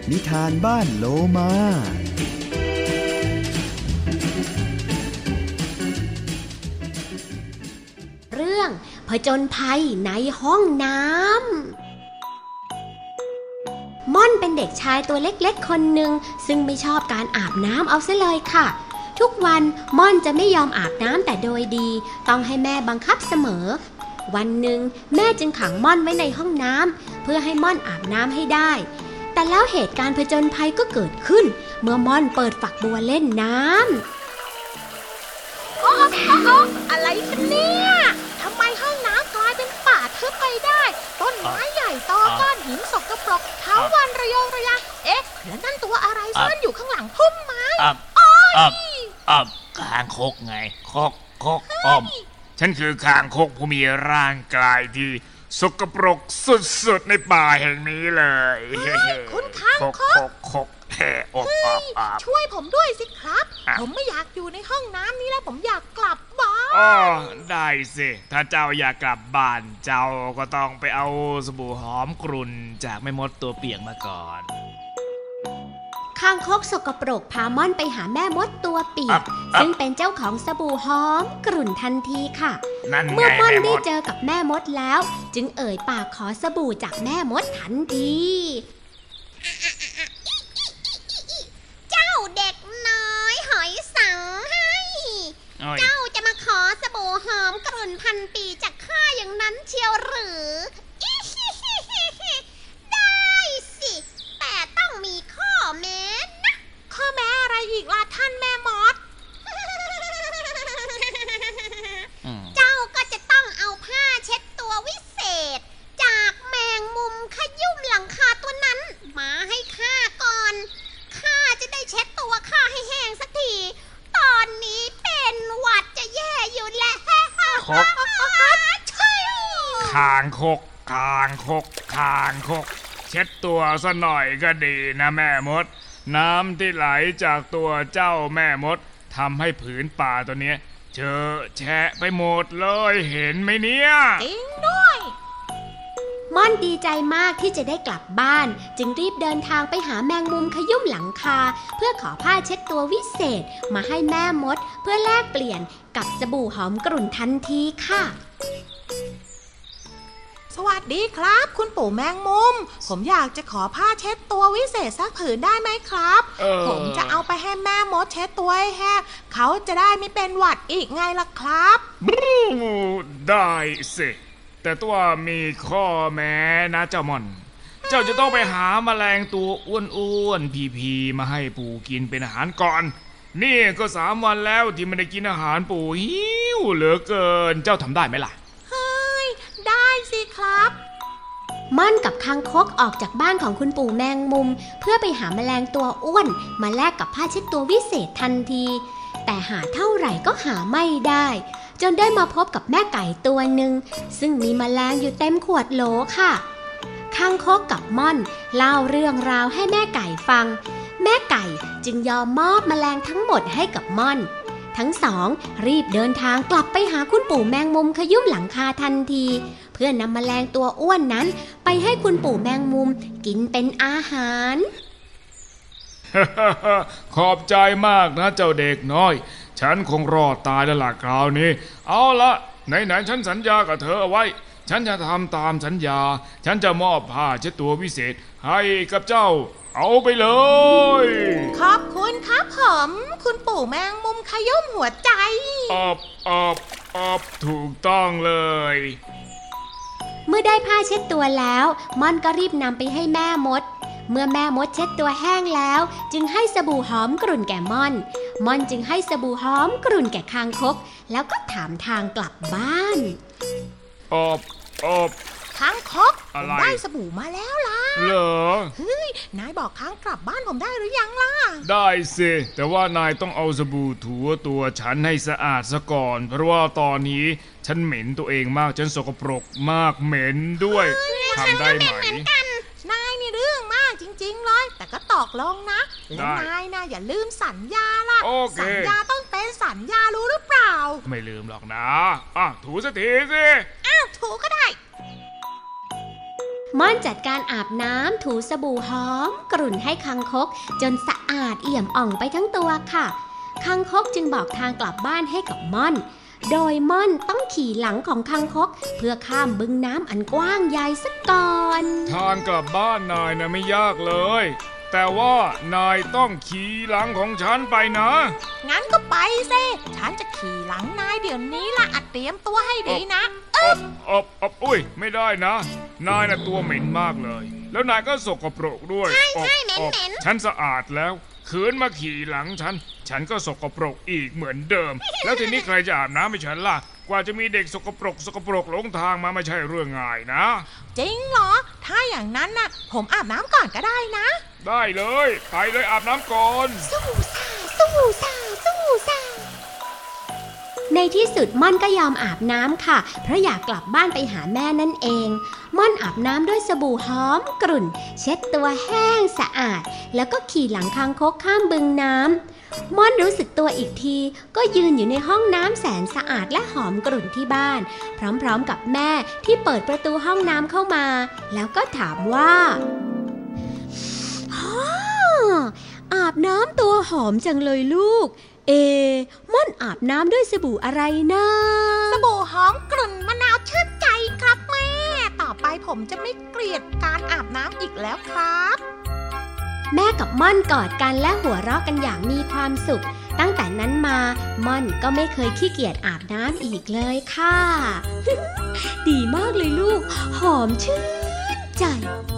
นิทานบ้านโลมาเรื่องผจญภัยในห้องน้ำม่อนเป็นเด็กชายตัวเล็กๆคนหนึ่งซึ่งไม่ชอบการอาบน้ำเอาซะเลยค่ะทุกวันม่อนจะไม่ยอมอาบน้ำแต่โดยดีต้องให้แม่บังคับเสมอวันหนึ่งแม่จึงขังม่อนไว้ในห้องน้ำเพื่อให้ม่อนอาบน้ำให้ได้แต่แล้วเหตุการณ์ผจญภัยก็เกิดขึ้นเมื่อม่อนเปิดฝักบัวเล่นน้ำโอ้อะไรกันเนี่ยทำไมห้องน้ำกลายเป็นป่าทึบไปได้ต้นไม้ใหญ่ตอก้อนหินสกปรกเท้าวันระยงระยางเอ๊ะแล้วนั่นตัวอะไรซ่อนอยู่ข้างหลังพุ่มไม้คางคกไงคกอ้อมฉันคือคางคกผู้มีร่างกายที่สกปรกสุดๆในป่าแห่งนี้เลยคุณคางคกช่วยผมด้วยสิครับผมไม่อยากอยู่ในห้องน้ำนี้แล้วผมอยากกลับบ้านได้สิถ้าเจ้าอยากกลับบ้านเจ้าก็ต้องไปเอาสบู่หอมกรุ่นจากแม่มดตัวเปียกมาก่อนคางคกสกปรกพาม่อนไปหาแม่มดตัวเปียกซึ่งเป็นเจ้าของสบู่หอมกรุ่นทันทีค่ะเมื่อม่อนได้เจอกับแม่มดแล้วจึงเอ่ยปากขอสบู่จากแม่มดทันทีเจ้าเด็กน้อยหอยสังให้เจ้าจะมาขอสบู่หอมกรุ่นพันปีจากข้าอย่างนั้นเชียวหรือได้สิแต่ต้องมีข้อแม้นะข้อแม้อะไรอีกล่ะท่านแม่มดเจ้าก็จะต้องเอาผ้าเช็ดตัววิเศษจากแมงมุมขยุ่มหลังคาตัวนั้นมาให้ข้าก่อนข้าจะได้เช็ดตัวข้าให้แห้งสักทีตอนนี้เป็นหวัดจะแย่อยู่แล้วคางคกเช็ดตัวซะหน่อยก็ดีนะแม่มดน้ำที่ไหลจากตัวเจ้าแม่มดทำให้ผืนป่าตัวเนี้ยเจอะแฉะไปหมดเลยเห็นไหมเนี่ยจริงด้วยม่อนดีใจมากที่จะได้กลับบ้านจึงรีบเดินทางไปหาแมงมุมขยุ่มหลังคาเพื่อขอผ้าเช็ดตัววิเศษมาให้แม่มดเพื่อแลกเปลี่ยนกับสบู่หอมกรุ่นทันทีค่ะสวัสดีครับคุณปู่แมงมุมผมอยากจะขอผ้าเช็ดตัววิเศษสักผืนได้ไหมครับผมจะเอาไปให้แม่มดเช็ดตัวให้แห้งเขาจะได้ไม่เป็นหวัดอีกไงล่ะครับได้สิแต่ตัวมีข้อแม้นะเจ้าม่อนเจ้าจะต้องไปหาแมลงตัวอ้วนๆพีมาให้ปู่กินเป็นอาหารก่อนนี่ก็3 วันแล้วที่ไม่ได้กินอาหารปู่หิวเหลือเกินเจ้าทำได้ไหมล่ะได้สิครับม่อนกับคางคกออกจากบ้านของคุณปู่แมงมุมเพื่อไปหาแมลงตัวอ้วนมาแลกกับผ้าเช็ดตัววิเศษทันทีแต่หาเท่าไหร่ก็หาไม่ได้จนได้มาพบกับแม่ไก่ตัวหนึ่งซึ่งมีแมลงอยู่เต็มขวดโหลค่ะคางคกกับม่อนเล่าเรื่องราวให้แม่ไก่ฟังแม่ไก่จึงยอมมอบแมลงทั้งหมดให้กับม่อนทั้งสองรีบเดินทางกลับไปหาคุณปู่แมงมุมขยุ่มหลังคาทันทีเพื่อนำแมลงตัวอ้วนนั้นไปให้คุณปู่แมงมุมกินเป็นอาหารขอบใจมากนะเจ้าเด็กน้อยฉันคงรอดตายแล้วล่ะคราวนี้เอาละไหนฉันสัญญากับเธอเอาไว้ฉันจะทำตามสัญญาฉันจะมอบผ้าเช็ดตัววิเศษให้กับเจ้าเอาไปเลยขอบคุณครับผมคุณปู่แมงมุมขยุ่มหัวใจถูกต้องเลยเมื่อได้ผ้าเช็ดตัวแล้วม่อนก็รีบนำไปให้แม่มดเมื่อแม่มดเช็ดตัวแห้งแล้วจึงให้สบู่หอมกรุ่นแก่ม่อนจึงให้สบู่หอมกรุ่นแก่คางคกแล้วก็ถามทางกลับบ้านคางคกผมได้สบู่มาแล้วล่ะเหรอเฮ้ยนายบอกคางกลับบ้านผมได้หรือยังล่ะได้สิแต่ว่านายต้องเอาสบู่ถูตัวฉันให้สะอาดซะก่อนเพราะว่าตอนนี้ฉันเหม็นตัวเองมากฉันสกปรกมากเหม็นด้วยทำได้ไหมนายนี่เรื่องมากจริงๆเลยแต่ก็ตกลงนะและนายนะอย่าลืมสัญญาล่ะสัญญาต้องเป็นสัญญารู้หรือเปล่าไม่ลืมหรอกนะถูสักทีสิถูก็ได้ม่อนจัดการอาบน้ำถูสบู่หอมกรุ่นให้คังคกจนสะอาดเอี่ยมอ่องไปทั้งตัวค่ะคังคกจึงบอกทางกลับบ้านให้กับม่อนโดยม่อนต้องขี่หลังของคังคกเพื่อข้ามบึงน้ำอันกว้างใหญ่ซะก่อนทางกลับบ้านนายนะไม่ยากเลยแต่ว่านายต้องขี่หลังของฉันไปนะงั้นก็ไปสิฉันจะขี่หลังนายเดี๋ยวนี้ล่ะอัดเตรียมตัวให้ดีนะอุ้ยไม่ได้นะนายน่ะตัวเหม็นมากเลยแล้วนายก็สกปรกด้วยใช่เหม็นฉันสะอาดแล้วขืนมาขี่หลังฉันก็สกปรกอีกเหมือนเดิมแล้วทีนี้ใครจะอาบน้ำให้ฉันล่ะกว่าจะมีเด็กสกปรกหลงทางมาไม่ใช่เรื่องง่ายนะจริงเหรอถ้าอย่างนั้นน่ะผมอาบน้ำก่อนก็ได้นะได้เลยไปเลยอาบน้ำก่อนสู้ซ่าสู้ซ่าสู้ซ่าในที่สุดม่อนก็ยอมอาบน้ำค่ะเพราะอยากกลับบ้านไปหาแม่นั่นเองม่อนอาบน้ำด้วยสบู่หอมกรุ่นเช็ดตัวแห้งสะอาดแล้วก็ขี่หลังคางคกข้ามบึงน้ำม่อนรู้สึกตัวอีกทีก็ยืนอยู่ในห้องน้ำแสนสะอาดและหอมกรุ่นที่บ้านพร้อมๆกับแม่ที่เปิดประตูห้องน้ำเข้ามาแล้วก็ถามว่าอาบน้ำตัวหอมจังเลยลูกม่อนอาบน้ำด้วยสบู่อะไรนะสบู่หอมกลุ่นมะนาวชื่นใจครับแม่ต่อไปผมจะไม่เกลียดการอาบน้ำอีกแล้วครับแม่กับม่อนกอดกันและหัวเราะกันอย่างมีความสุขตั้งแต่นั้นมาม่อนก็ไม่เคยขี้เกียจอาบน้ำอีกเลยค่ะ ดีมากเลยลูกหอมชื่นใจ